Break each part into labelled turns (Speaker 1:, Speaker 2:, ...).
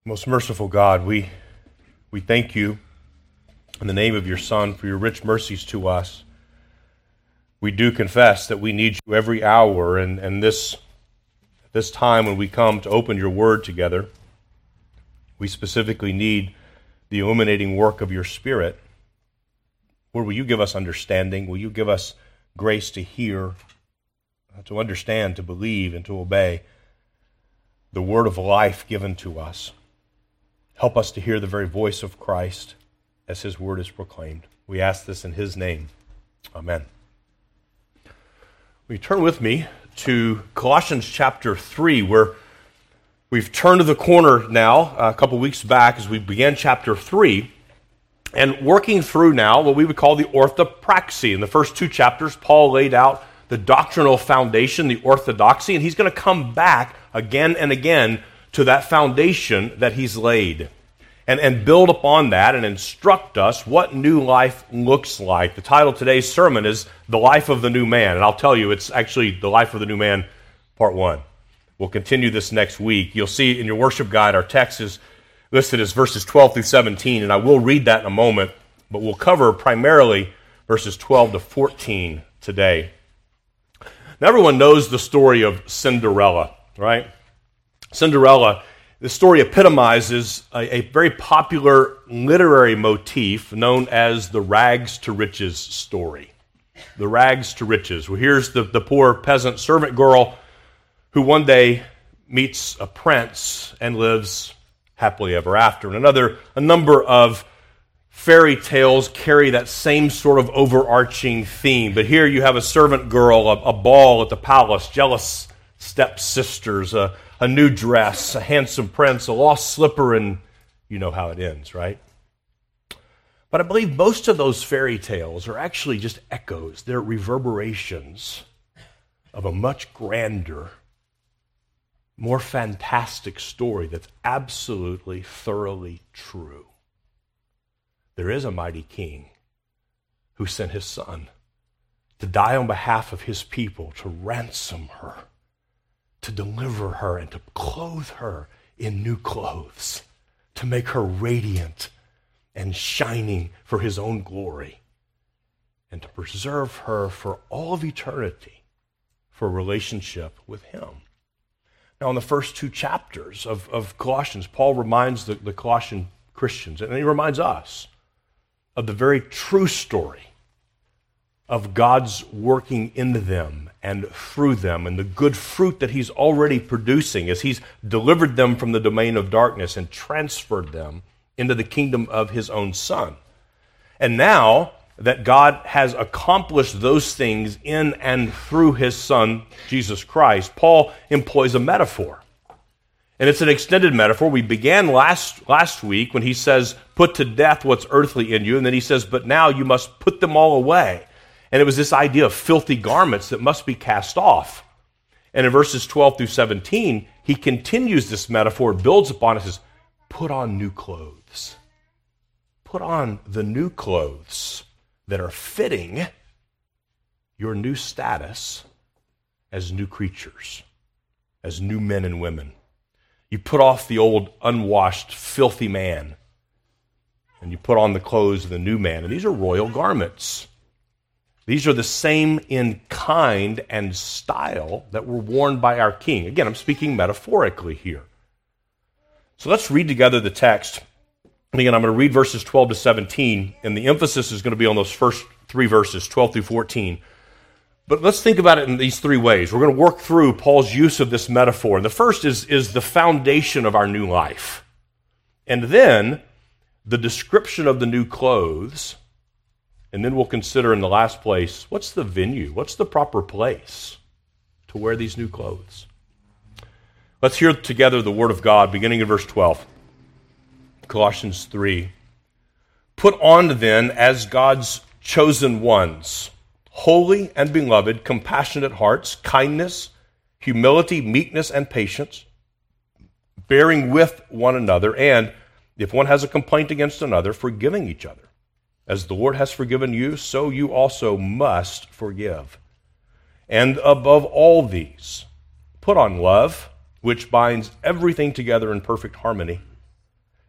Speaker 1: Most merciful God, we thank you in the name of your Son for your rich mercies to us. We do confess that we need you every hour, and this time when we come to open your word together, we specifically need the illuminating work of your Spirit. Lord, will you give us understanding? Will you give us grace to hear, to understand, to believe, and to obey the word of life given to us? Help us to hear the very voice of Christ as his word is proclaimed. We ask this in his name. Amen. Will you turn with me to Colossians chapter 3, where we've turned the corner now a couple weeks back as we began chapter 3, and working through now what we would call the orthopraxy. In the first two chapters, Paul laid out the doctrinal foundation, the orthodoxy, and he's going to come back again and again to that foundation that he's laid and build upon that and instruct us what new life looks like. The title of today's sermon is The Life of the New Man, and I'll tell you, it's actually The Life of the New Man, Part 1. We'll continue this next week. You'll see in your worship guide, our text is listed as verses 12 through 17, and I will read that in a moment, but we'll cover primarily verses 12 to 14 today. Now, everyone knows the story of Cinderella, right? Cinderella, the story epitomizes a very popular literary motif known as the rags to riches story. The rags to riches. Well, here's the poor peasant servant girl who one day meets a prince and lives happily ever after. And a number of fairy tales carry that same sort of overarching theme. But here you have a servant girl, a ball at the palace, jealous stepsisters, a new dress, a handsome prince, a lost slipper, and you know how it ends, right? But I believe most of those fairy tales are actually just echoes. They're reverberations of a much grander, more fantastic story that's absolutely, thoroughly true. There is a mighty king who sent his son to die on behalf of his people, to ransom her, to deliver her, and to clothe her in new clothes, to make her radiant and shining for his own glory, and to preserve her for all of eternity for a relationship with him. Now, in the first two chapters of Colossians, Paul reminds the Colossian Christians, and he reminds us, of the very true story of God's working in them and through them, and the good fruit that he's already producing as he's delivered them from the domain of darkness and transferred them into the kingdom of his own Son. And now that God has accomplished those things in and through his Son, Jesus Christ, Paul employs a metaphor. And it's an extended metaphor. We began last week when he says, put to death what's earthly in you, and then he says, but now you must put them all away. And it was this idea of filthy garments that must be cast off. And in verses 12 through 17, he continues this metaphor, builds upon it, says, put on new clothes. Put on the new clothes that are fitting your new status as new creatures, as new men and women. You put off the old, unwashed, filthy man, and you put on the clothes of the new man. And these are royal garments. These are the same in kind and style that were worn by our king. Again, I'm speaking metaphorically here. So let's read together the text. And again, I'm going to read verses 12 to 17, and the emphasis is going to be on those first three verses, 12 through 14. But let's think about it in these three ways. We're going to work through Paul's use of this metaphor. And the first is the foundation of our new life. And then the description of the new clothes. And then we'll consider in the last place, what's the venue? What's the proper place to wear these new clothes? Let's hear together the word of God, beginning in verse 12. Colossians 3. Put on then as God's chosen ones, holy and beloved, compassionate hearts, kindness, humility, meekness, and patience, bearing with one another, and if one has a complaint against another, forgiving each other. As the Lord has forgiven you, so you also must forgive. And above all these, put on love, which binds everything together in perfect harmony.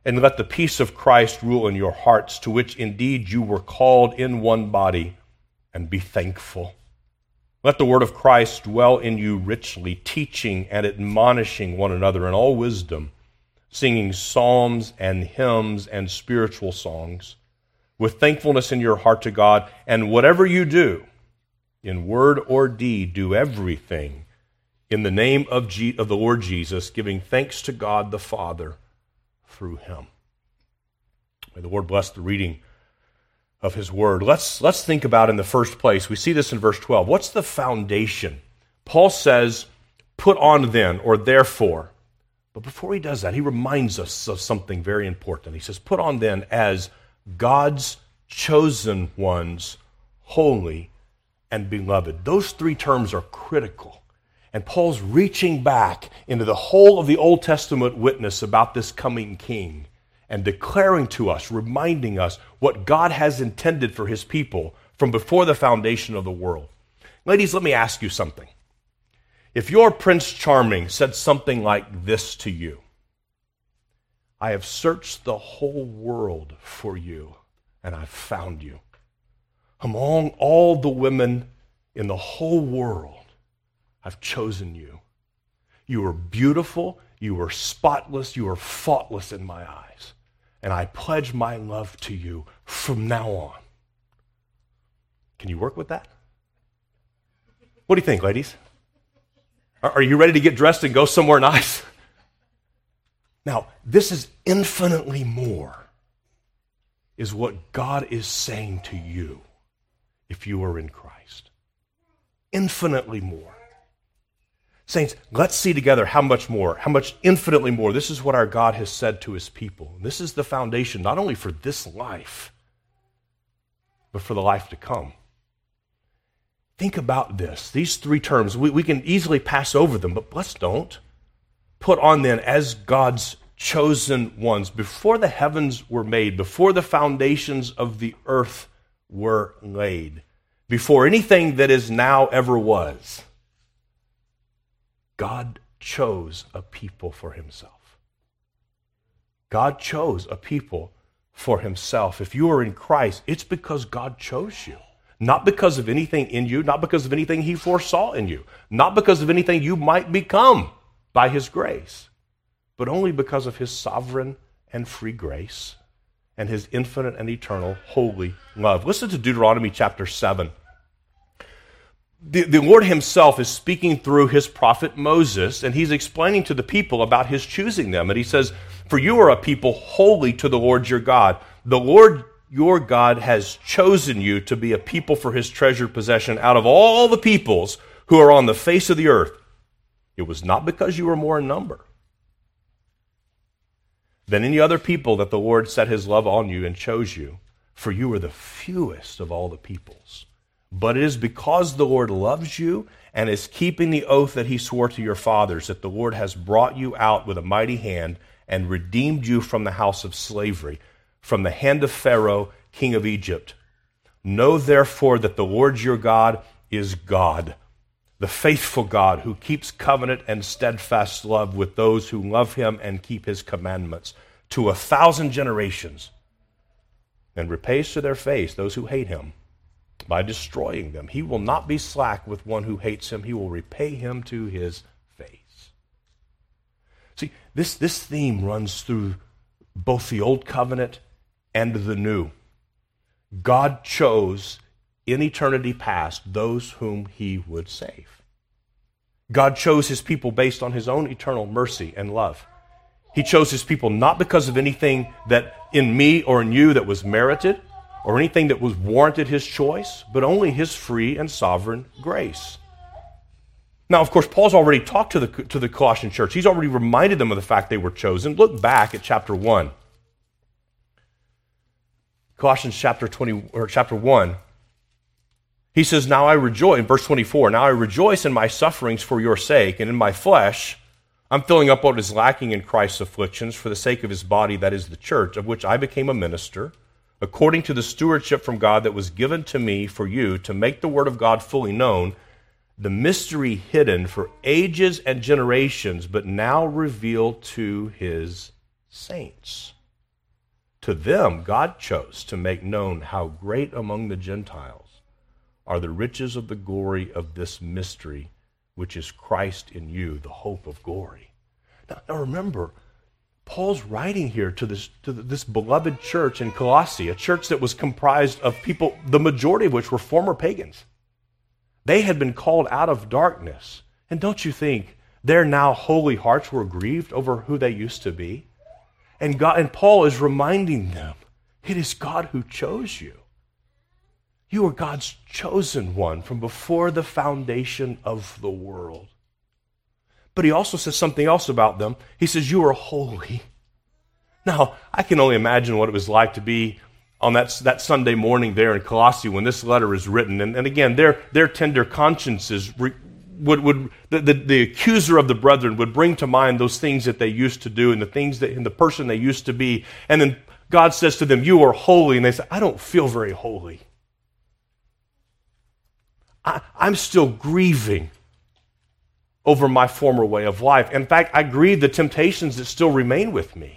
Speaker 1: And let the peace of Christ rule in your hearts, to which indeed you were called in one body, and be thankful. Let the word of Christ dwell in you richly, teaching and admonishing one another in all wisdom, singing psalms and hymns and spiritual songs, with thankfulness in your heart to God. And whatever you do, in word or deed, do everything in the name of the Lord Jesus, giving thanks to God the Father through him. May the Lord bless the reading of his word. Let's think about, in the first place, we see this in verse 12. What's the foundation? Paul says, put on then, or therefore. But before he does that, he reminds us of something very important. He says, put on then as God's chosen ones, holy and beloved. Those three terms are critical. And Paul's reaching back into the whole of the Old Testament witness about this coming king and declaring to us, reminding us what God has intended for his people from before the foundation of the world. Ladies, let me ask you something. If your Prince Charming said something like this to you, I have searched the whole world for you, and I've found you. Among all the women in the whole world, I've chosen you. You are beautiful, you are spotless, you are faultless in my eyes. And I pledge my love to you from now on. Can you work with that? What do you think, ladies? Are you ready to get dressed and go somewhere nice? Now, this is infinitely more, is what God is saying to you if you are in Christ. Infinitely more. Saints, let's see together how much more, how much infinitely more. This is what our God has said to his people. This is the foundation not only for this life, but for the life to come. Think about this. These three terms, we can easily pass over them, but let's don't. Put on then as God's chosen ones. Before the heavens were made, before the foundations of the earth were laid, before anything that is now ever was, God chose a people for himself. God chose a people for himself. If you are in Christ, it's because God chose you. Not because of anything in you, not because of anything he foresaw in you, not because of anything you might become by his grace, but only because of his sovereign and free grace and his infinite and eternal holy love. Listen to Deuteronomy chapter 7. The Lord himself is speaking through his prophet Moses, and he's explaining to the people about his choosing them. And he says, for you are a people holy to the Lord your God. The Lord your God has chosen you to be a people for his treasured possession out of all the peoples who are on the face of the earth. It was not because you were more in number than any other people that the Lord set his love on you and chose you, for you are the fewest of all the peoples. But it is because the Lord loves you and is keeping the oath that he swore to your fathers, that the Lord has brought you out with a mighty hand and redeemed you from the house of slavery, from the hand of Pharaoh, king of Egypt. Know therefore that the Lord your God is God, the faithful God who keeps covenant and steadfast love with those who love him and keep his commandments to 1,000 generations, and repays to their face those who hate him by destroying them. He will not be slack with one who hates him. He will repay him to his face. See, this theme runs through both the Old Covenant and the New. God chose in eternity past those whom he would save. God chose his people based on his own eternal mercy and love. He chose his people not because of anything that in me or in you that was merited, or anything that was warranted his choice, but only his free and sovereign grace. Now, of course, Paul's already talked to the Colossian church. He's already reminded them of the fact they were chosen. Look back at chapter 1. Colossians chapter 1. He says, now I rejoice, in verse 24, now I rejoice in my sufferings for your sake, and in my flesh I'm filling up what is lacking in Christ's afflictions for the sake of his body, that is the church, of which I became a minister, according to the stewardship from God that was given to me for you, to make the word of God fully known, the mystery hidden for ages and generations, but now revealed to his saints. To them, God chose to make known how great among the Gentiles are the riches of the glory of this mystery, which is Christ in you, the hope of glory. Now remember, Paul's writing here to this beloved church in Colossae, a church that was comprised of people, the majority of which were former pagans. They had been called out of darkness. And don't you think their now holy hearts were grieved over who they used to be? And Paul is reminding them, it is God who chose you. You are God's chosen one from before the foundation of the world. But he also says something else about them. He says, you are holy. Now, I can only imagine what it was like to be on that Sunday morning there in Colossae when this letter is written. And again, their tender consciences the accuser of the brethren would bring to mind those things that they used to do and the person they used to be. And then God says to them, you are holy. And they say, I don't feel very holy. I'm still grieving over my former way of life. In fact, I grieve the temptations that still remain with me.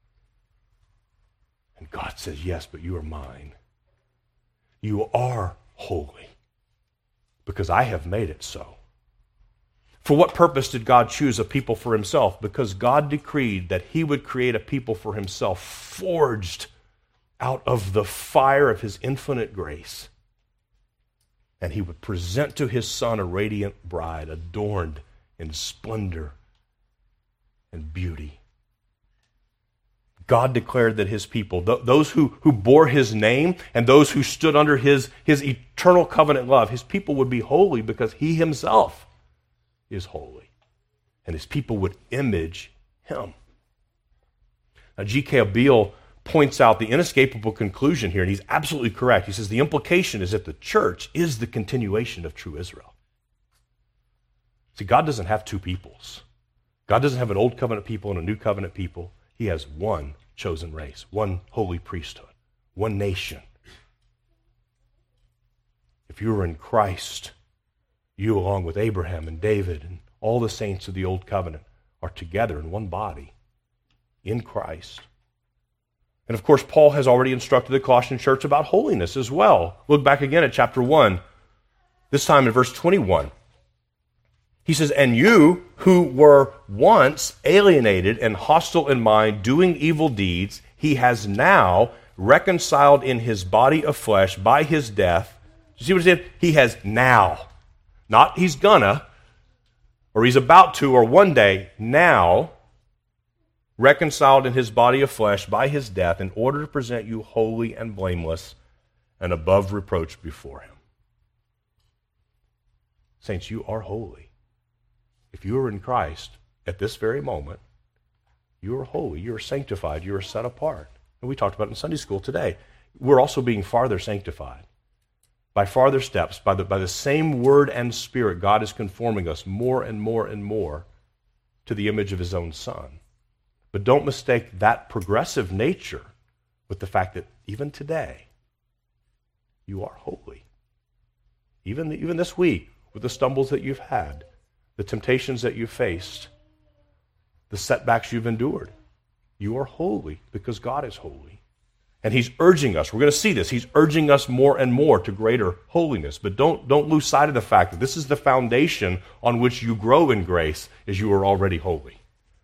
Speaker 1: And God says, yes, but you are mine. You are holy because I have made it so. For what purpose did God choose a people for himself? Because God decreed that he would create a people for himself, forged out of the fire of his infinite grace. And he would present to his son a radiant bride, adorned in splendor and beauty. God declared that his people, those who bore his name and those who stood under his eternal covenant love, his people would be holy because he himself is holy. And his people would image him. Now, G.K. Beale points out the inescapable conclusion here, and he's absolutely correct. He says the implication is that the church is the continuation of true Israel. See, God doesn't have two peoples. God doesn't have an old covenant people and a new covenant people. He has one chosen race, one holy priesthood, one nation. If you are in Christ, you along with Abraham and David and all the saints of the old covenant are together in one body in Christ. And of course, Paul has already instructed the Colossian church about holiness as well. Look back again at chapter 1, this time in verse 21. He says, and you who were once alienated and hostile in mind, doing evil deeds, he has now reconciled in his body of flesh by his death. You see what he said? He has now. Not he's gonna, or he's about to, or one day, now reconciled in his body of flesh by his death in order to present you holy and blameless and above reproach before him. Saints, you are holy. If you are in Christ at this very moment, you are holy, you are sanctified, you are set apart. And we talked about it in Sunday school today. We're also being farther sanctified. By farther steps, by the same word and spirit, God is conforming us more and more and more to the image of his own Son. But don't mistake that progressive nature with the fact that even today, you are holy. Even this week, with the stumbles that you've had, the temptations that you've faced, the setbacks you've endured, you are holy because God is holy. And he's urging us, we're going to see this, he's urging us more and more to greater holiness. But don't lose sight of the fact that this is the foundation on which you grow in grace, is you are already holy.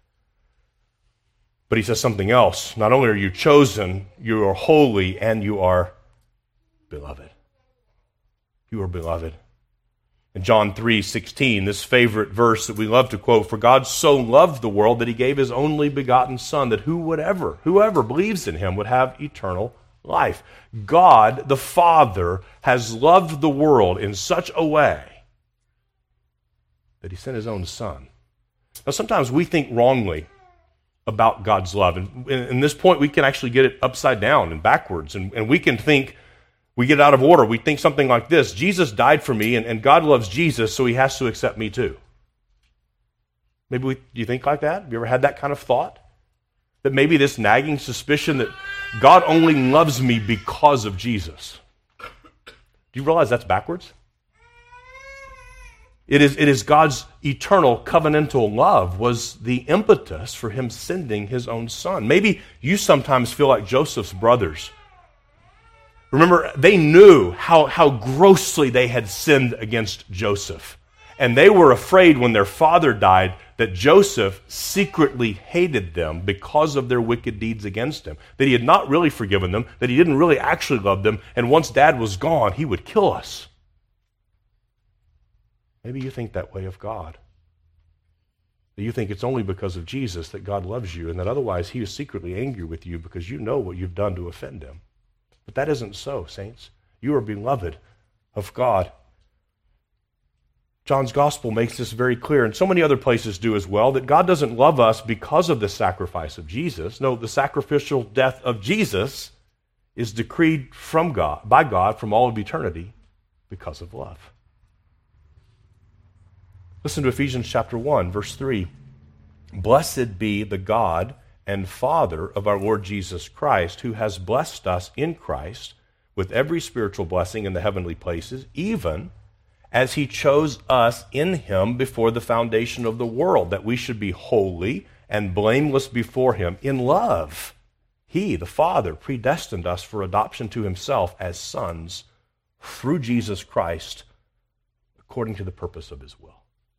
Speaker 1: But he says something else. Not only are you chosen, you are holy, and you are beloved. You are beloved. In John 3:16, this favorite verse that we love to quote, for God so loved the world that he gave his only begotten Son, that whoever believes in him would have eternal life. God, the Father, has loved the world in such a way that he sent his own Son. Now, sometimes we think wrongly about God's love. And in this point, we can actually get it upside down and backwards. And we can think, we get it out of order. We think something like this: Jesus died for me, and God loves Jesus, so he has to accept me too. Do you think like that? Have you ever had that kind of thought? That maybe this nagging suspicion that God only loves me because of Jesus. Do you realize that's backwards? It is God's eternal covenantal love was the impetus for him sending his own son. Maybe you sometimes feel like Joseph's brothers. Remember, they knew how grossly they had sinned against Joseph. And they were afraid when their father died that Joseph secretly hated them because of their wicked deeds against him. That he had not really forgiven them, that he didn't really actually love them, and once Dad was gone, he would kill us. Maybe you think that way of God. That you think it's only because of Jesus that God loves you, and that otherwise he is secretly angry with you because you know what you've done to offend him. But that isn't so, saints. You are beloved of God. John's gospel makes this very clear, and so many other places do as well, that God doesn't love us because of the sacrifice of Jesus. No, the sacrificial death of Jesus is decreed by God from all of eternity because of love. Listen to Ephesians chapter 1, verse 3. Blessed be the God and Father of our Lord Jesus Christ, who has blessed us in Christ with every spiritual blessing in the heavenly places, even as he chose us in him before the foundation of the world, that we should be holy and blameless before him in love. He, the Father, predestined us for adoption to himself as sons through Jesus Christ, according to the purpose of his will.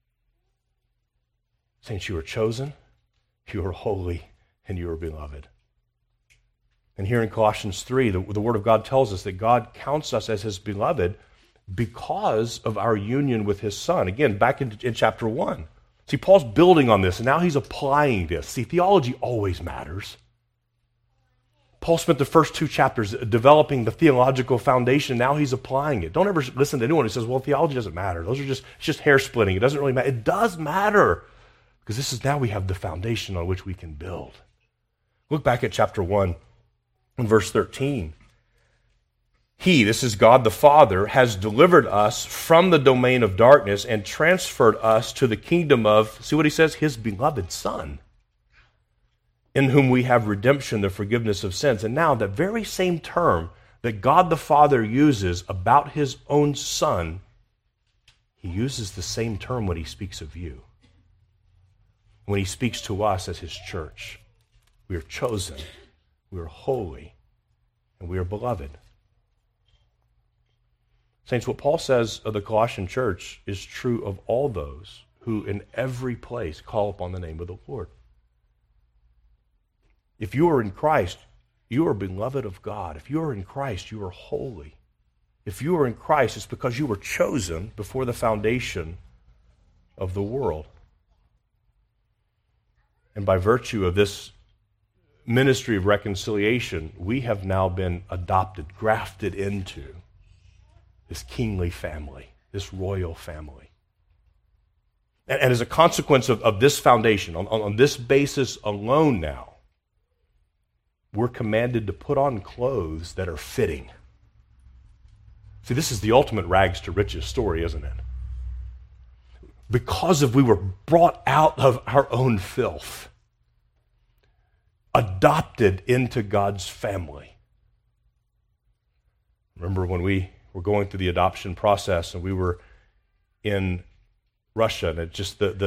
Speaker 1: Saints, you are chosen, you are holy, and you are beloved. And here in Colossians 3, the Word of God tells us that God counts us as his beloved because of our union with his Son. Again, back in chapter 1. See, Paul's building on this, and now he's applying this. See, theology always matters. Paul spent the first 2 chapters developing the theological foundation. Now he's applying it. Don't ever listen to anyone who says, well, theology doesn't matter. It's just hair splitting. It doesn't really matter. It does matter. Because now we have the foundation on which we can build. Look back at chapter 1 and verse 13. He, this is God the Father, has delivered us from the domain of darkness and transferred us to the kingdom of, see what he says, his beloved Son, in whom we have redemption, the forgiveness of sins. And now that very same term that God the Father uses about his own Son, he uses the same term when he speaks of you. When he speaks to us as his church. We are chosen, we are holy, and we are beloved. Saints, what Paul says of the Colossian church is true of all those who in every place call upon the name of the Lord. If you are in Christ, you are beloved of God. If you are in Christ, you are holy. If you are in Christ, it's because you were chosen before the foundation of the world. And by virtue of this ministry of reconciliation, we have now been adopted, grafted into this kingly family, this royal family. And as a consequence of this foundation, on this basis alone now, we're commanded to put on clothes that are fitting. See, this is the ultimate rags to riches story, isn't it? Because we were brought out of our own filth, adopted into God's family. Remember when we were going through the adoption process and we were in Russia, and it just the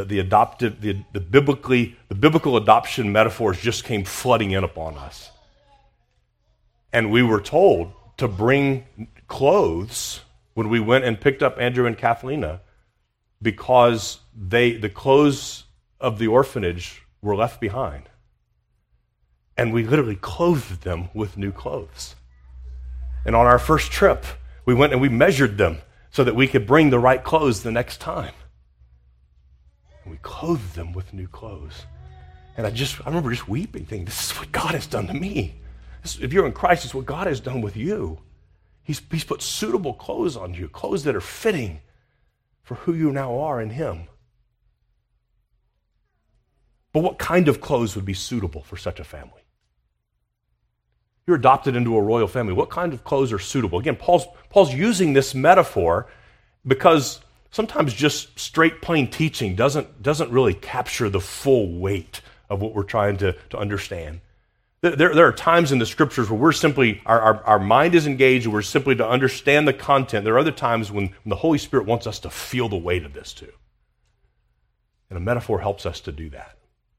Speaker 1: biblical adoption metaphors just came flooding in upon us. And we were told to bring clothes when we went and picked up Andrew and Kathleen, because the clothes of the orphanage were left behind. And we literally clothed them with new clothes. And on our first trip, we went and we measured them so that we could bring the right clothes the next time. And we clothed them with new clothes. And I remember just weeping, thinking, this is what God has done to me. If you're in Christ, it's what God has done with you. He's put suitable clothes on you, clothes that are fitting for who you now are in him. But what kind of clothes would be suitable for such a family? You're adopted into a royal family. What kind of clothes are suitable? Again, Paul's using this metaphor because sometimes just straight plain teaching doesn't really capture the full weight of what we're trying to understand. There are times in the scriptures where we're simply, our mind is engaged and we're simply to understand the content. There are other times when the Holy Spirit wants us to feel the weight of this too. And a metaphor helps us to do that.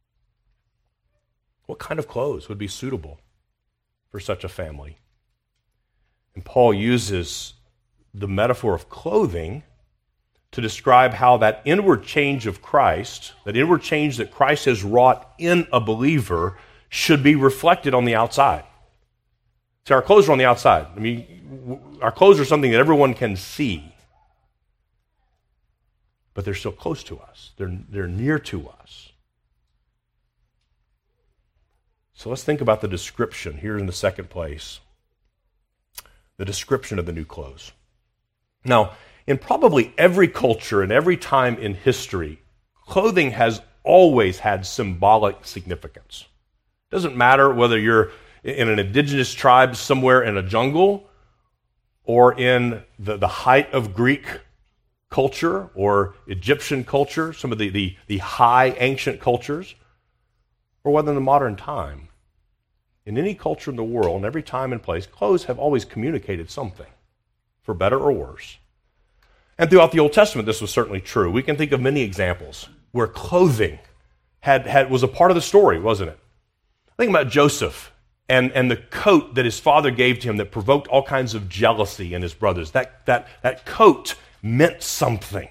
Speaker 1: What kind of clothes would be suitable for such a family? And Paul uses the metaphor of clothing to describe how that inward change of Christ, that inward change that Christ has wrought in a believer, should be reflected on the outside. See, our clothes are on the outside. I mean, our clothes are something that everyone can see. But they're still close to us. They're near to us. So let's think about the description here in the second place. The description of the new clothes. Now, in probably every culture and every time in history, clothing has always had symbolic significance. It doesn't matter whether you're in an indigenous tribe somewhere in a jungle or in the height of Greek culture or Egyptian culture, some of the high ancient cultures, or whether in the modern time. In any culture in the world, and every time and place, clothes have always communicated something, for better or worse. And throughout the Old Testament, this was certainly true. We can think of many examples where clothing was a part of the story, wasn't it? Think about Joseph and the coat that his father gave to him that provoked all kinds of jealousy in his brothers. That coat meant something.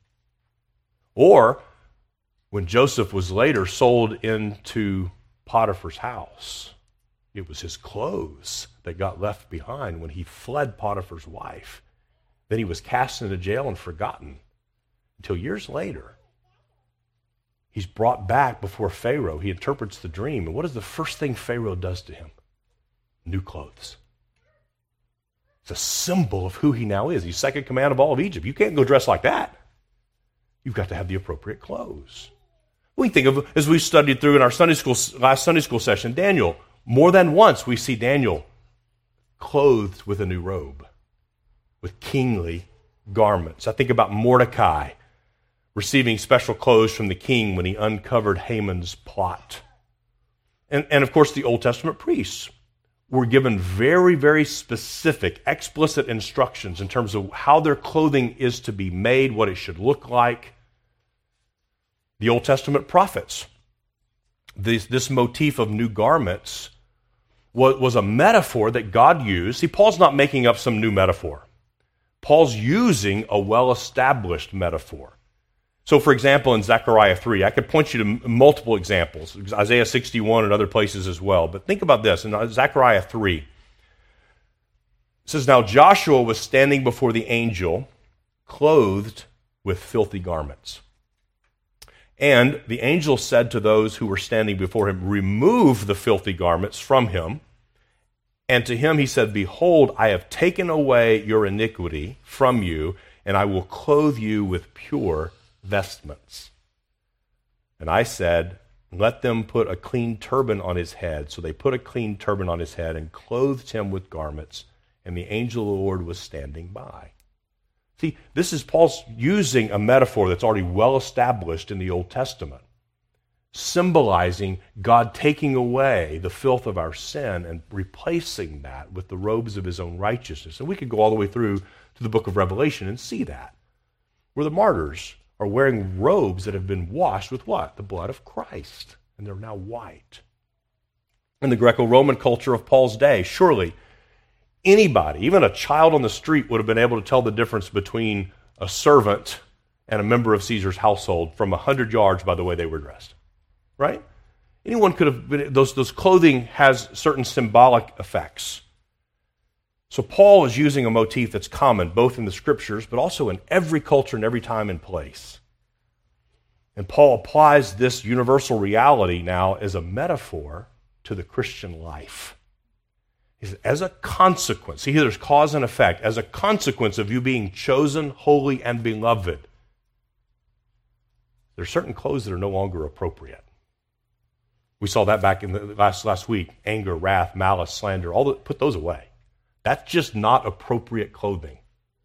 Speaker 1: Or when Joseph was later sold into Potiphar's house, it was his clothes that got left behind when he fled Potiphar's wife. Then he was cast into jail and forgotten until years later. He's brought back before Pharaoh. He interprets the dream. And what is the first thing Pharaoh does to him? New clothes. It's a symbol of who he now is. He's second command of all of Egypt. You can't go dressed like that. You've got to have the appropriate clothes. We think of, as we studied through in our last Sunday school session, Daniel. More than once we see Daniel clothed with a new robe, with kingly garments. I think about Mordecai receiving special clothes from the king when he uncovered Haman's plot. And of course, the Old Testament priests were given very, very specific, explicit instructions in terms of how their clothing is to be made, what it should look like. The Old Testament prophets, this motif of new garments was a metaphor that God used. See, Paul's not making up some new metaphor. Paul's using a well-established metaphor. So, for example, in Zechariah 3, I could point you to multiple examples, Isaiah 61 and other places as well. But think about this. In Zechariah 3, it says, "Now Joshua was standing before the angel, clothed with filthy garments. And the angel said to those who were standing before him, 'Remove the filthy garments from him.' And to him he said, 'Behold, I have taken away your iniquity from you, and I will clothe you with pure vestments.' And I said, 'Let them put a clean turban on his head.' So they put a clean turban on his head and clothed him with garments, and the angel of the Lord was standing by." See, this is Paul's using a metaphor that's already well established in the Old Testament, symbolizing God taking away the filth of our sin and replacing that with the robes of his own righteousness. And we could go all the way through to the book of Revelation and see that, where the martyrs are wearing robes that have been washed with what? The blood of Christ, and they're now white. In the Greco-Roman culture of Paul's day, surely anybody, even a child on the street, would have been able to tell the difference between a servant and a member of Caesar's household from 100 yards by the way they were dressed. Right? Anyone could have been, those clothing has certain symbolic effects. So Paul is using a motif that's common both in the scriptures but also in every culture and every time and place. And Paul applies this universal reality now as a metaphor to the Christian life. He says, as a consequence, see, there's cause and effect, as a consequence of you being chosen, holy, and beloved, there are certain clothes that are no longer appropriate. We saw that back in the last week. Anger, wrath, malice, slander, put those away. That's just not appropriate clothing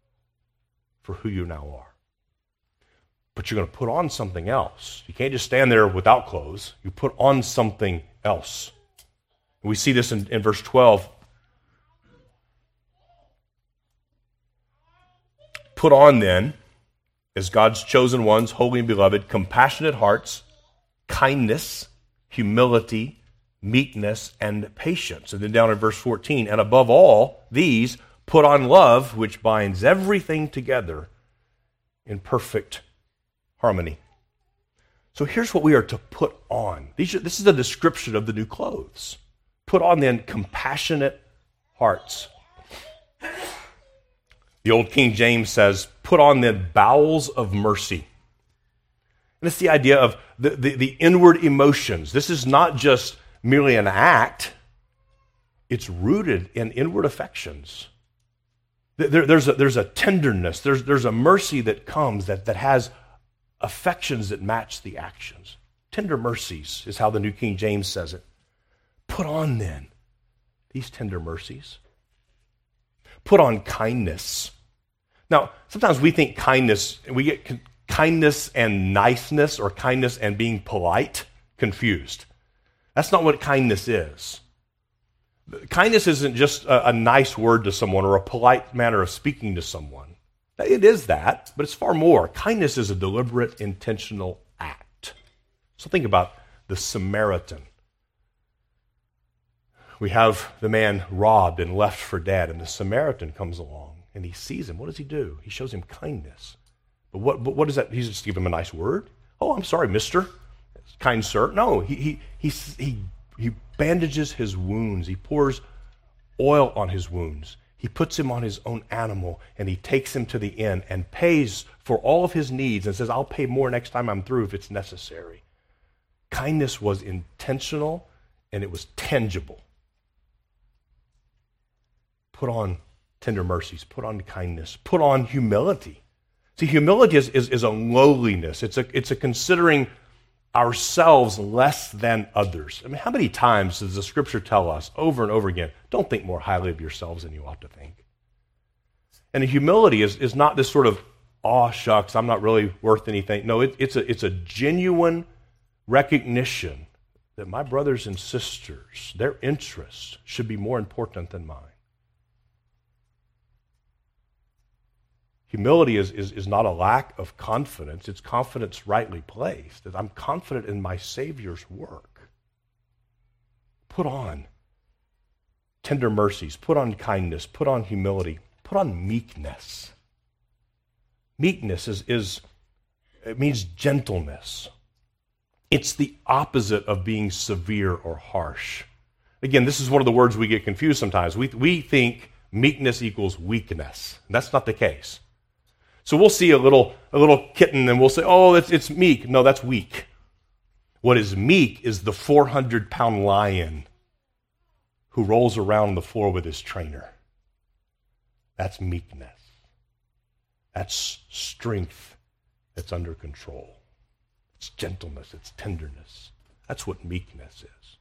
Speaker 1: for who you now are. But you're going to put on something else. You can't just stand there without clothes. You put on something else. We see this in verse 12. Put on then as God's chosen ones, holy and beloved, compassionate hearts, kindness, humility, meekness, and patience. And then down in verse 14, and above all these, put on love, which binds everything together in perfect harmony. So here's what we are to put on. This is a description of the new clothes. Put on then compassionate hearts. The old King James says, put on then bowels of mercy. And it's the idea of the inward emotions. This is not just merely an act. It's rooted in inward affections. There's a tenderness. There's a mercy that comes that has affections that match the actions. Tender mercies is how the New King James says it. Put on then these tender mercies. Put on kindness. Now, sometimes we think kindness, we get kindness and niceness or kindness and being polite confused. That's not what kindness is. Kindness isn't just a nice word to someone or a polite manner of speaking to someone. It is that, but it's far more. Kindness is a deliberate, intentional act. So think about the Samaritan. We have the man robbed and left for dead, and the Samaritan comes along, and he sees him. What does he do? He shows him kindness. But what is that? He's just give him a nice word? Oh, I'm sorry, mister. Kind sir. No, he bandages his wounds. He pours oil on his wounds. He puts him on his own animal, and he takes him to the inn and pays for all of his needs and says, I'll pay more next time I'm through if it's necessary. Kindness was intentional, and it was tangible. Put on tender mercies. Put on kindness. Put on humility. See, humility is a lowliness. It's a considering ourselves less than others. I mean, how many times does the Scripture tell us over and over again, don't think more highly of yourselves than you ought to think? And humility is not this sort of, aw, shucks, I'm not really worth anything. No, it's a genuine recognition that my brothers and sisters, their interests should be more important than mine. Humility is not a lack of confidence. It's confidence rightly placed. That I'm confident in my Savior's work. Put on tender mercies. Put on kindness. Put on humility. Put on meekness. Meekness it means gentleness. It's the opposite of being severe or harsh. Again, this is one of the words we get confused sometimes. We think meekness equals weakness. That's not the case. So we'll see a little kitten and we'll say, oh, it's meek. No, that's weak. What is meek is the 400-pound lion who rolls around on the floor with his trainer. That's meekness. That's strength that's under control. It's gentleness. It's tenderness. That's what meekness is.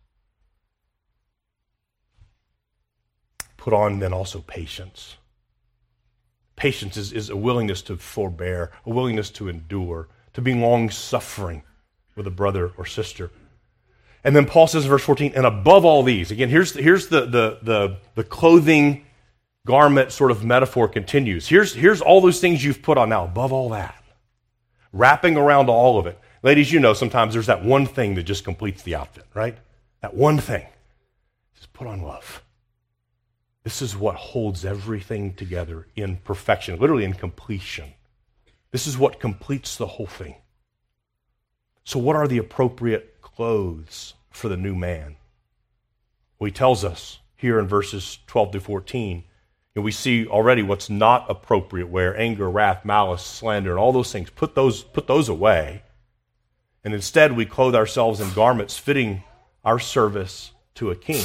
Speaker 1: Put on then also patience. Patience is a willingness to forbear, a willingness to endure, to be long-suffering with a brother or sister. And then Paul says in verse 14, and above all these, again, here's the clothing garment sort of metaphor continues. Here's all those things you've put on now, above all that. Wrapping around all of it. Ladies, you know sometimes there's that one thing that just completes the outfit, right? That one thing. Just put on love. This is what holds everything together in perfection, literally in completion. This is what completes the whole thing. So what are the appropriate clothes for the new man? Well, he tells us here in verses 12 to 14, and we see already what's not appropriate wear, anger, wrath, malice, slander, and all those things. Put those away. And instead we clothe ourselves in garments fitting our service to a king.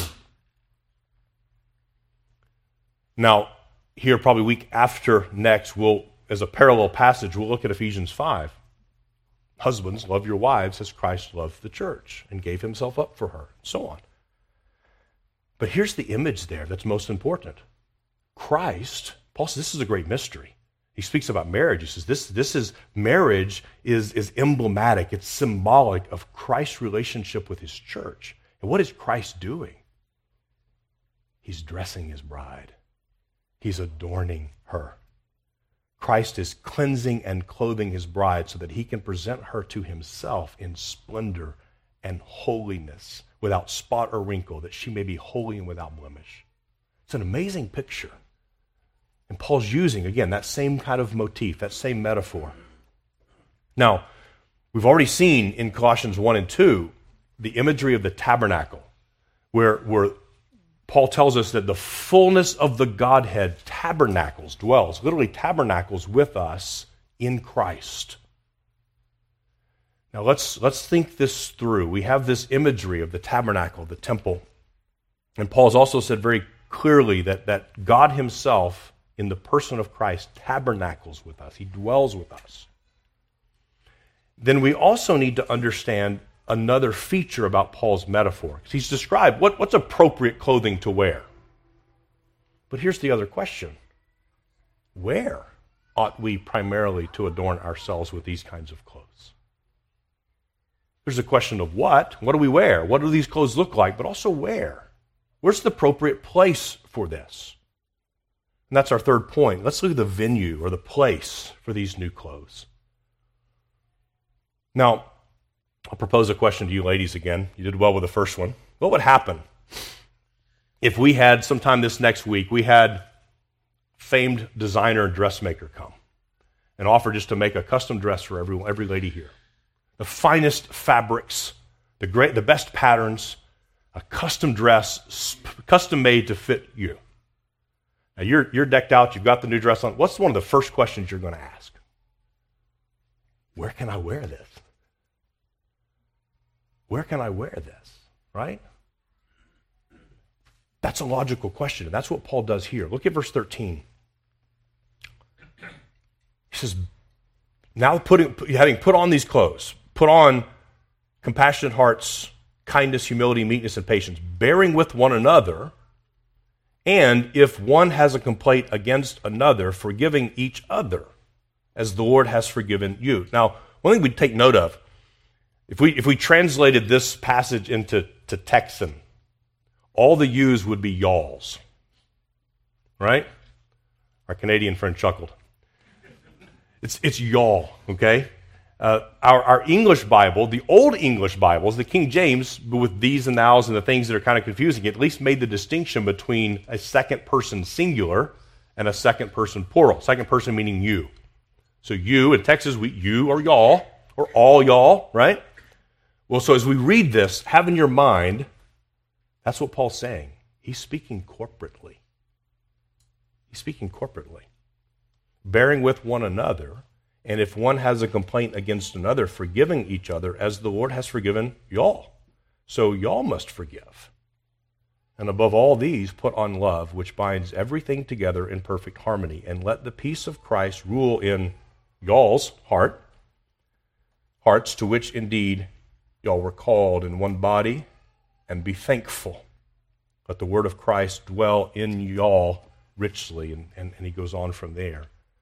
Speaker 1: Now, here probably week after next, as a parallel passage, we'll look at Ephesians 5. Husbands, love your wives as Christ loved the church and gave himself up for her, and so on. But here's the image there that's most important. Christ, Paul says this is a great mystery. He speaks about marriage. He says this is marriage is emblematic. It's symbolic of Christ's relationship with his church. And what is Christ doing? He's dressing his bride. He's adorning her. Christ is cleansing and clothing his bride so that he can present her to himself in splendor and holiness, without spot or wrinkle, that she may be holy and without blemish. It's an amazing picture. And Paul's using, again, that same kind of motif, that same metaphor. Now, we've already seen in Colossians 1 and 2 the imagery of the tabernacle, where Paul tells us that the fullness of the Godhead dwells, literally tabernacles with us in Christ. Now let's think this through. We have this imagery of the tabernacle, the temple. And Paul has also said very clearly that God himself, in the person of Christ, tabernacles with us. He dwells with us. Then we also need to understand another feature about Paul's metaphor. He's described what's appropriate clothing to wear. But here's the other question. Where ought we primarily to adorn ourselves with these kinds of clothes? There's a question of what? What do we wear? What do these clothes look like? But also where? Where's the appropriate place for this? And that's our third point. Let's look at the venue or the place for these new clothes. Now, I'll propose a question to you ladies again. You did well with the first one. What would happen if we had, sometime this next week, we had famed designer and dressmaker come and offer just to make a custom dress for every lady here? The fabrics, the best patterns, a custom dress, custom made to fit you. Now you're decked out, you've got the new dress on. What's one of the first questions you're going to ask? Where can I wear this? Where can I wear this? Right? That's a logical question, and that's what Paul does here. Look at verse 13. He says, now having put on these clothes, put on compassionate hearts, kindness, humility, meekness, and patience, bearing with one another, and if one has a complaint against another, forgiving each other, as the Lord has forgiven you. Now, one thing we'd take note of, if we translated this passage into Texan, all the U's would be y'alls. Right? Our Canadian friend chuckled. It's y'all, okay? Our English Bible, the old English Bibles, the King James, with these and thous and the things that are kind of confusing, at least made the distinction between a second person singular and a second person plural. Second person meaning you. So you, in Texas, you or y'all, or all y'all, right? Well, so as we read this, have in your mind, that's what Paul's saying. He's speaking corporately. He's speaking corporately. Bearing with one another, and if one has a complaint against another, forgiving each other as the Lord has forgiven y'all. So y'all must forgive. And above all these, put on love, which binds everything together in perfect harmony. And let the peace of Christ rule in y'all's hearts to which indeed y'all were called in one body, and be thankful. Let the word of Christ dwell in y'all richly. And he goes on from there.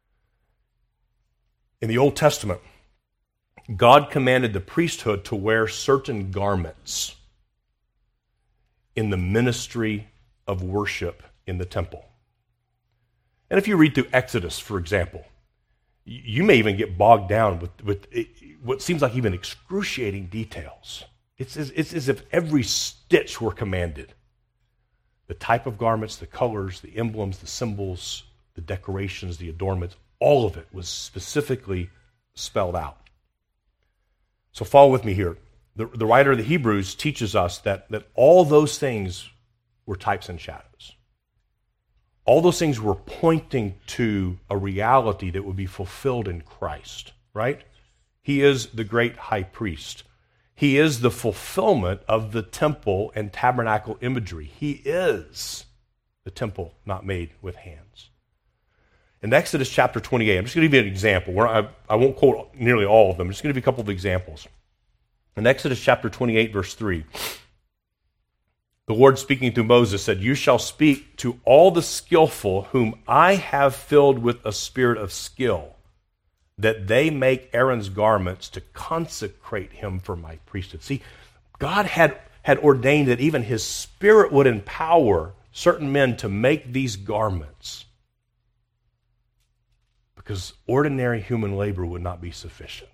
Speaker 1: In the Old Testament, God commanded the priesthood to wear certain garments in the ministry of worship in the temple. And if you read through Exodus, for example, you may even get bogged down with what seems like even excruciating details. It's as if every stitch were commanded. The type of garments, the colors, the emblems, the symbols, the decorations, the adornments, all of it was specifically spelled out. So follow with me here. The writer of the Hebrews teaches us that all those things were types and shadows. All those things were pointing to a reality that would be fulfilled in Christ, right? He is the great high priest. He is the fulfillment of the temple and tabernacle imagery. He is the temple not made with hands. In Exodus chapter 28, I'm just going to give you an example. I won't quote nearly all of them. I'm just going to give you a couple of examples. In Exodus chapter 28, verse 3, the Lord speaking through Moses said, "You shall speak to all the skillful whom I have filled with a spirit of skill, that they make Aaron's garments to consecrate him for my priesthood." See, God had ordained that even his spirit would empower certain men to make these garments, because ordinary human labor would not be sufficient.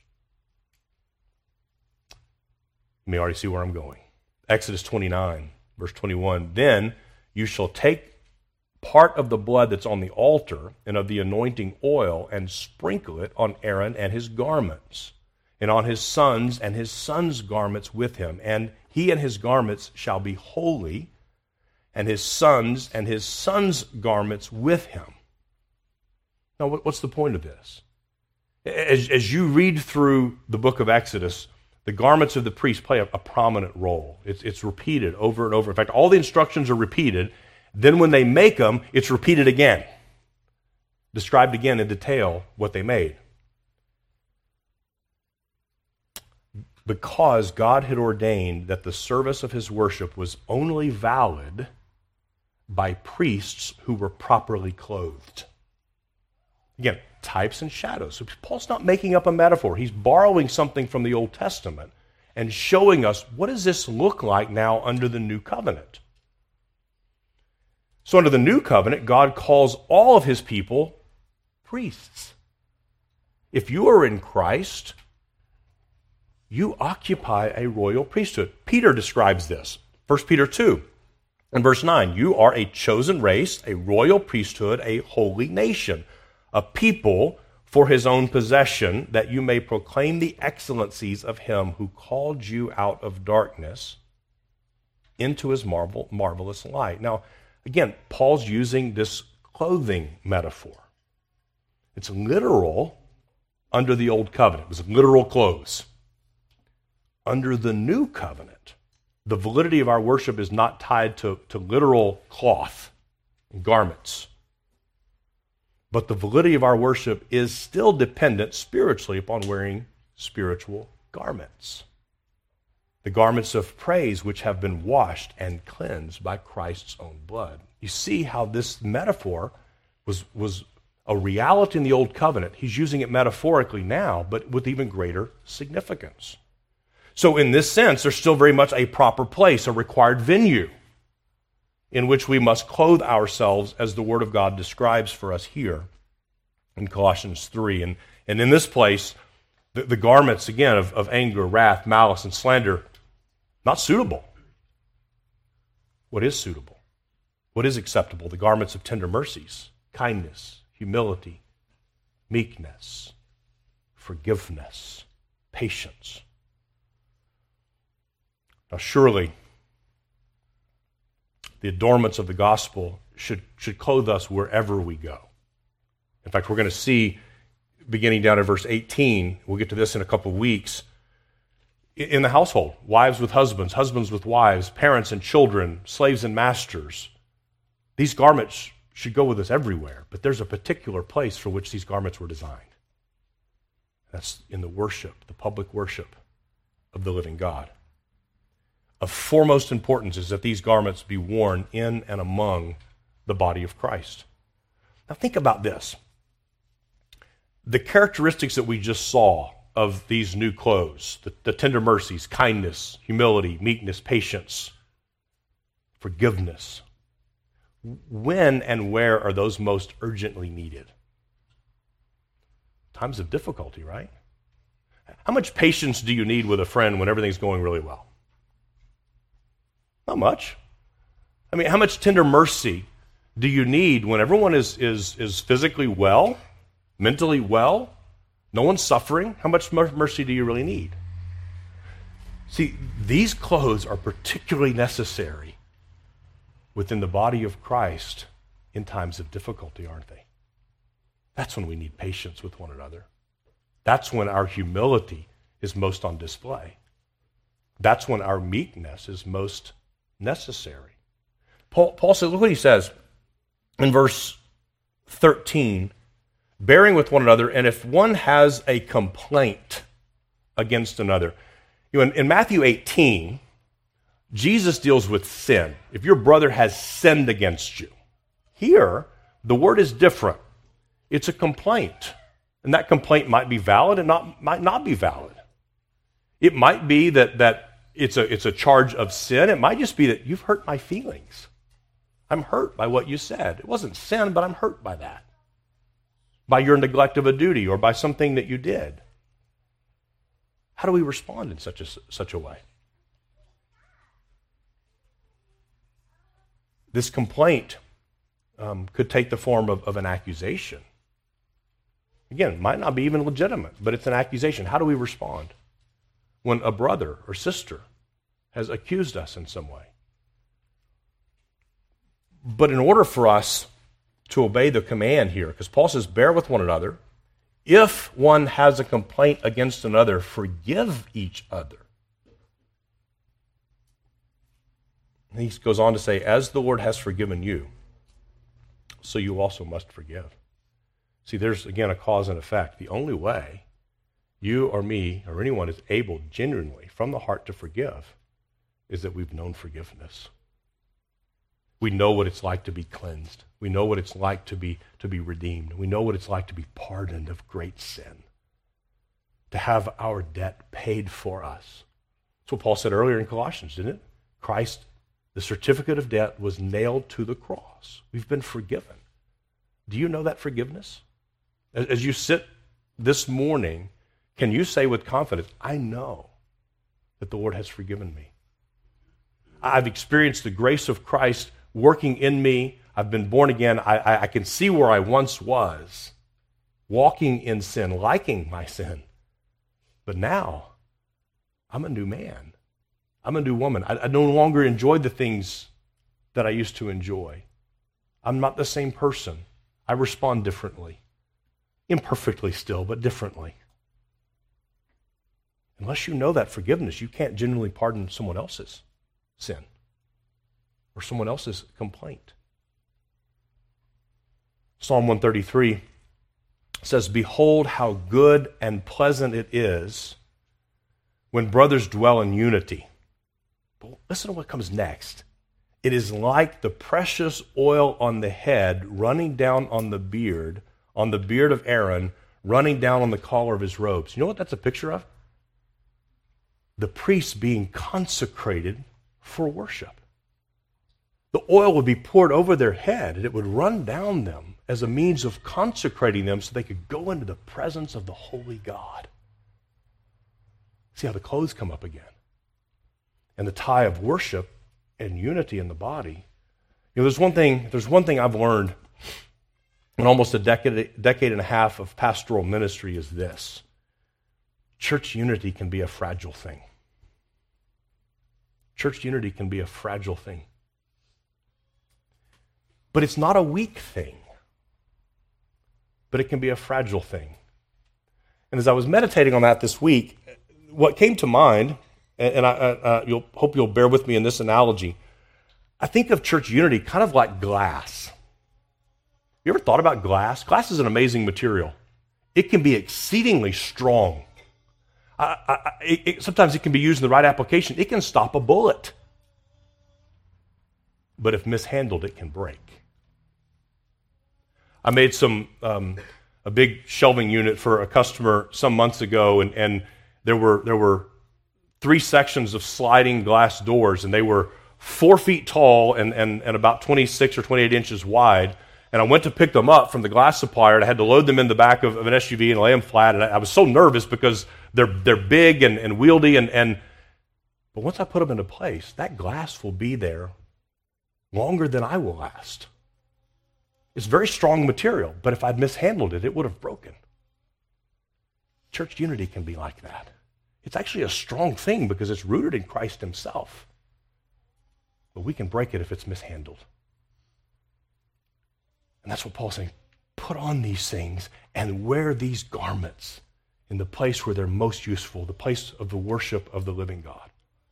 Speaker 1: You may already see where I'm going. Exodus 29, verse 21. Then you shall take part of the blood that's on the altar and of the anointing oil and sprinkle it on Aaron and his garments, and on his sons and his sons' garments with him. And he and his garments shall be holy, and his sons garments with him. Now, what's the point of this? As you read through the book of Exodus, the garments of the priest play a prominent role. It's repeated over and over. In fact, all the instructions are repeated. Then when they make them, it's repeated again. Described again in detail what they made. Because God had ordained that the service of his worship was only valid by priests who were properly clothed. Again, types and shadows. So Paul's not making up a metaphor. He's borrowing something from the Old Testament and showing us what does this look like now under the new covenant. So under the new covenant, God calls all of his people priests. If you are in Christ, you occupy a royal priesthood. Peter describes this. 1 Peter 2 and verse 9. You are a chosen race, a royal priesthood, a holy nation, a people for his own possession, that you may proclaim the excellencies of him who called you out of darkness into his marvelous light. Now, again, Paul's using this clothing metaphor. It's literal under the old covenant. It was literal clothes. Under the new covenant, the validity of our worship is not tied to literal cloth and garments. But the validity of our worship is still dependent spiritually upon wearing spiritual garments. The garments of praise which have been washed and cleansed by Christ's own blood. You see how this metaphor was a reality in the Old Covenant. He's using it metaphorically now, but with even greater significance. So in this sense, there's still very much a proper place, a required venue in which we must clothe ourselves as the Word of God describes for us here in Colossians 3. And in this place, the garments, again, of anger, wrath, malice, and slander, not suitable. What is suitable? What is acceptable? The garments of tender mercies, kindness, humility, meekness, forgiveness, patience. Now, surely, the adornments of the gospel should clothe us wherever we go. In fact, we're going to see, beginning down at verse 18, we'll get to this in a couple of weeks, in the household, wives with husbands, husbands with wives, parents and children, slaves and masters. These garments should go with us everywhere, but there's a particular place for which these garments were designed. That's in the worship, the public worship of the living God. Of foremost importance is that these garments be worn in and among the body of Christ. Now think about this. The characteristics that we just saw of these new clothes, the tender mercies, kindness, humility, meekness, patience, forgiveness, when and where are those most urgently needed? Times of difficulty, right? How much patience do you need with a friend when everything's going really well? Not much. I mean, how much tender mercy do you need when everyone is physically well, mentally well, no one's suffering? How much mercy do you really need? See, these clothes are particularly necessary within the body of Christ in times of difficulty, aren't they? That's when we need patience with one another. That's when our humility is most on display. That's when our meekness is most necessary. Paul says, look what he says in verse 13, bearing with one another, and if one has a complaint against another. You know, in Matthew 18, Jesus deals with sin. If your brother has sinned against you. Here, the word is different. It's a complaint. And that complaint might be valid and might not be valid. It might be that it's a charge of sin. It might just be that you've hurt my feelings. I'm hurt by what you said. It wasn't sin, but I'm hurt by that. by your neglect of a duty or by something that you did. How do we respond in such a way? This complaint could take the form of an accusation. Again, it might not be even legitimate, but it's an accusation. How do we respond when a brother or sister has accused us in some way? But in order for us to obey the command here, because Paul says, bear with one another. If one has a complaint against another, forgive each other. And he goes on to say, as the Lord has forgiven you, so you also must forgive. See, there's, again, a cause and effect. The only way you or me or anyone is able genuinely from the heart to forgive is that we've known forgiveness. We know what it's like to be cleansed. We know what it's like to be redeemed. We know what it's like to be pardoned of great sin, to have our debt paid for us. That's what Paul said earlier in Colossians, didn't it? Christ, the certificate of debt, was nailed to the cross. We've been forgiven. Do you know that forgiveness? As you sit this morning, can you say with confidence, I know that the Lord has forgiven me. I've experienced the grace of Christ working in me. I've been born again. I can see where I once was, walking in sin, liking my sin. But now, I'm a new man. I'm a new woman. I no longer enjoy the things that I used to enjoy. I'm not the same person. I respond differently. Imperfectly still, but differently. Unless you know that forgiveness, you can't genuinely pardon someone else's sin or someone else's complaint. Psalm 133 says, behold how good and pleasant it is when brothers dwell in unity. But listen to what comes next. It is like the precious oil on the head running down on the beard of Aaron, running down on the collar of his robes. You know what that's a picture of? The priests being consecrated for worship. The oil would be poured over their head, and it would run down them as a means of consecrating them so they could go into the presence of the holy God. See how the clothes come up again. And the tie of worship and unity in the body. You know, there's one thing I've learned in almost a decade and a half of pastoral ministry is this. Church unity can be a fragile thing. Church unity can be a fragile thing. But it's not a weak thing. But it can be a fragile thing. And as I was meditating on that this week, what came to mind, and I hope you'll bear with me in this analogy, I think of church unity kind of like glass. You ever thought about glass? Glass is an amazing material. It can be exceedingly strong. Sometimes it can be used in the right application. It can stop a bullet. But if mishandled, it can break. I made a big shelving unit for a customer some months ago, and there were 3 sections of sliding glass doors, and they were 4 feet tall and about 26 or 28 inches wide. And I went to pick them up from the glass supplier, and I had to load them in the back of an SUV and lay them flat. And I was so nervous because they're big and wieldy. But once I put them into place, that glass will be there longer than I will last. It's very strong material, but if I'd mishandled it, it would have broken. Church unity can be like that. It's actually a strong thing because it's rooted in Christ himself. But we can break it if it's mishandled. And that's what Paul's saying. Put on these things and wear these garments in the place where they're most useful, the place of the worship of the living God.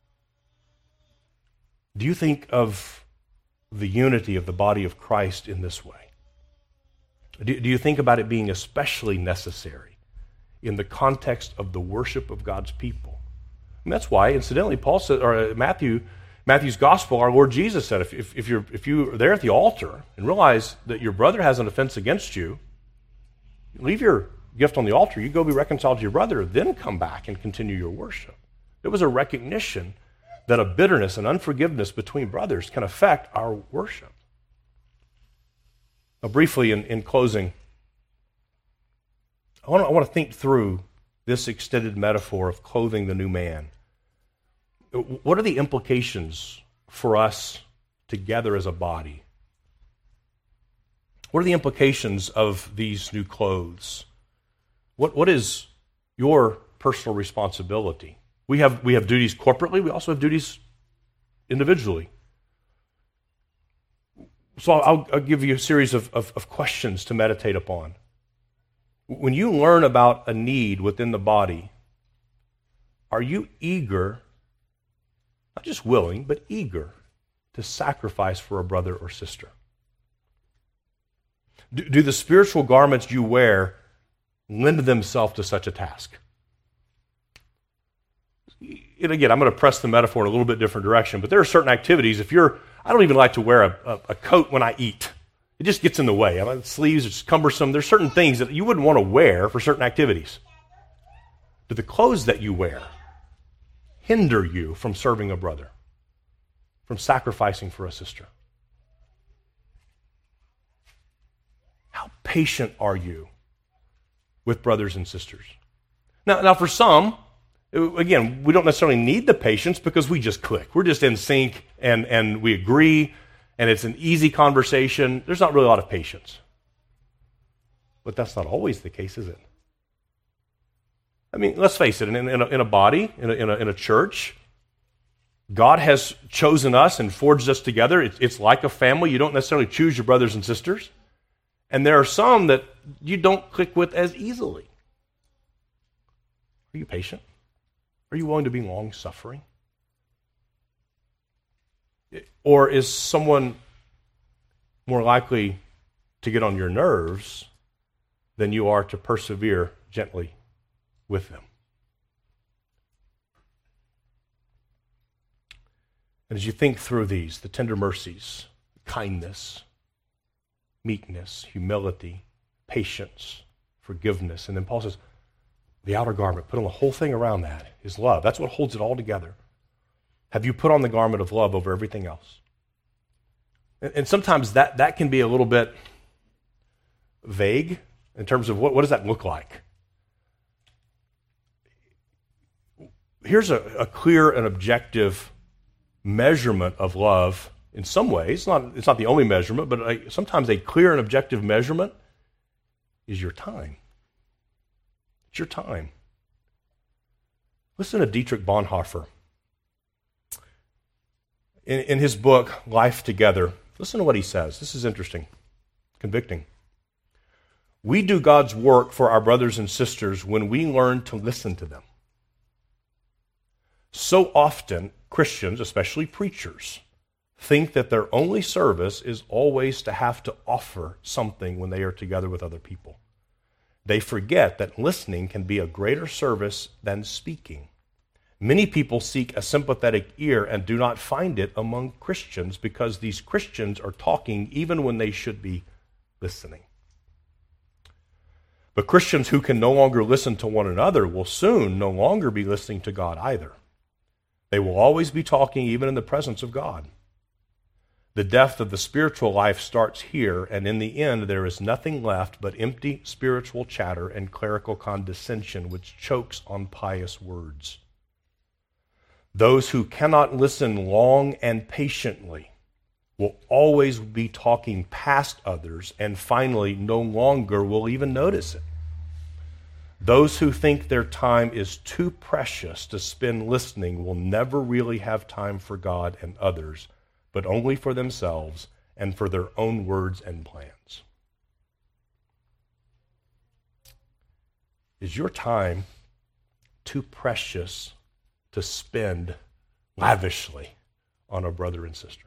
Speaker 1: Do you think of the unity of the body of Christ in this way? Do you think about it being especially necessary in the context of the worship of God's people? And that's why, incidentally, Paul said, or Matthew's gospel, our Lord Jesus said, if you're there at the altar and realize that your brother has an offense against you, leave your gift on the altar, you go be reconciled to your brother, then come back and continue your worship. There was a recognition that a bitterness and unforgiveness between brothers can affect our worship. Now, briefly, in closing, I want to think through this extended metaphor of clothing the new man. What are the implications for us together as a body? What are the implications of these new clothes? What is your personal responsibility? We have duties corporately. We also have duties individually. So I'll give you a series of questions to meditate upon. When you learn about a need within the body, are you eager, not just willing, but eager to sacrifice for a brother or sister? Do the spiritual garments you wear lend themselves to such a task? And again, I'm going to press the metaphor in a little bit different direction, but there are certain activities. I don't even like to wear a coat when I eat. It just gets in the way. The sleeves are just cumbersome. There's certain things that you wouldn't want to wear for certain activities. Do the clothes that you wear hinder you from serving a brother, from sacrificing for a sister? How patient are you with brothers and sisters? Now for some, again, we don't necessarily need the patience because we just click. We're just in sync and we agree, and it's an easy conversation. There's not really a lot of patience. But that's not always the case, is it? I mean, let's face it, in a body, in a church, God has chosen us and forged us together. It's like a family. You don't necessarily choose your brothers and sisters. And there are some that you don't click with as easily. Are you patient? Are you willing to be long-suffering? Or is someone more likely to get on your nerves than you are to persevere gently with them? And as you think through these, the tender mercies, kindness, meekness, humility, patience, forgiveness, and then Paul says, the outer garment, put on the whole thing around that, is love. That's what holds it all together. Have you put on the garment of love over everything else? And sometimes that can be a little bit vague in terms of what does that look like? Here's a clear and objective measurement of love in some ways. It's not the only measurement, but sometimes a clear and objective measurement is your time. It's your time. Listen to Dietrich Bonhoeffer. In his book, Life Together, listen to what he says. This is interesting, convicting. We do God's work for our brothers and sisters when we learn to listen to them. So often, Christians, especially preachers, think that their only service is always to have to offer something when they are together with other people. They forget that listening can be a greater service than speaking. Many people seek a sympathetic ear and do not find it among Christians because these Christians are talking even when they should be listening. But Christians who can no longer listen to one another will soon no longer be listening to God either. They will always be talking even in the presence of God. The death of the spiritual life starts here, and in the end there is nothing left but empty spiritual chatter and clerical condescension which chokes on pious words. Those who cannot listen long and patiently will always be talking past others and finally no longer will even notice it. Those who think their time is too precious to spend listening will never really have time for God and others, but only for themselves and for their own words and plans. Is your time too precious to spend lavishly on a brother and sister?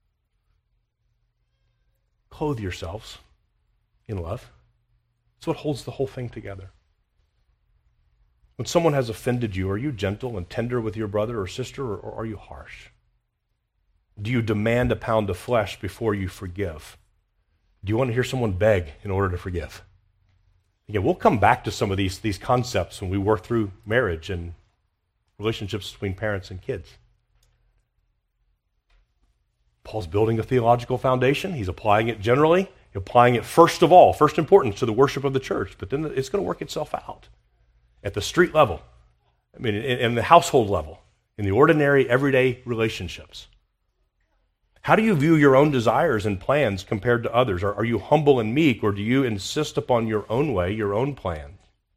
Speaker 1: Clothe yourselves in love. It's what holds the whole thing together. When someone has offended you, are you gentle and tender with your brother or sister, or are you harsh? Do you demand a pound of flesh before you forgive? Do you want to hear someone beg in order to forgive? Again, we'll come back to some of these concepts when we work through marriage and relationships between parents and kids. Paul's building a theological foundation. He's applying it generally. applying it first importance to the worship of the church, but then it's going to work itself out at the street level, in the household level, in the ordinary, everyday relationships. How do you view your own desires and plans compared to others? Are you humble and meek, or do you insist upon your own way, your own plans?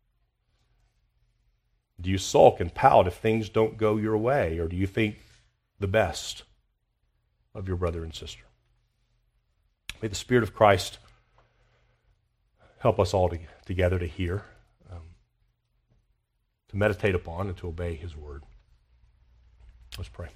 Speaker 1: Do you sulk and pout if things don't go your way, or do you think the best of your brother and sister? May the Spirit of Christ help us all together to hear, to meditate upon, and to obey His word. Let's pray.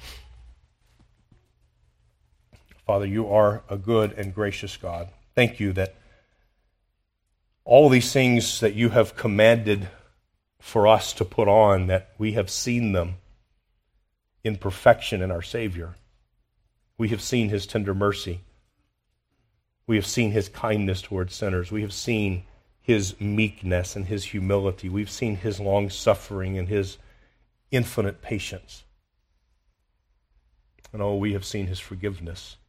Speaker 1: Father, you are a good and gracious God. Thank you that all these things that you have commanded for us to put on, that we have seen them in perfection in our Savior. We have seen His tender mercy. We have seen His kindness towards sinners. We have seen His meekness and His humility. We've seen His long-suffering and His infinite patience. And oh, we have seen His forgiveness,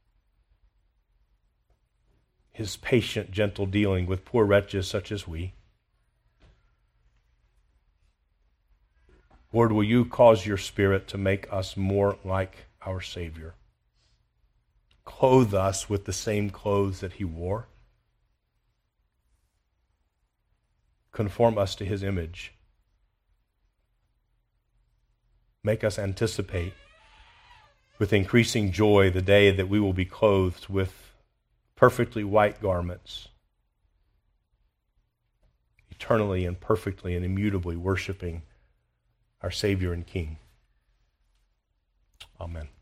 Speaker 1: His patient, gentle dealing with poor wretches such as we. Lord, will you cause your Spirit to make us more like our Savior? Clothe us with the same clothes that He wore. Conform us to His image. Make us anticipate with increasing joy the day that we will be clothed with perfectly white garments, eternally and perfectly and immutably worshiping our Savior and King. Amen.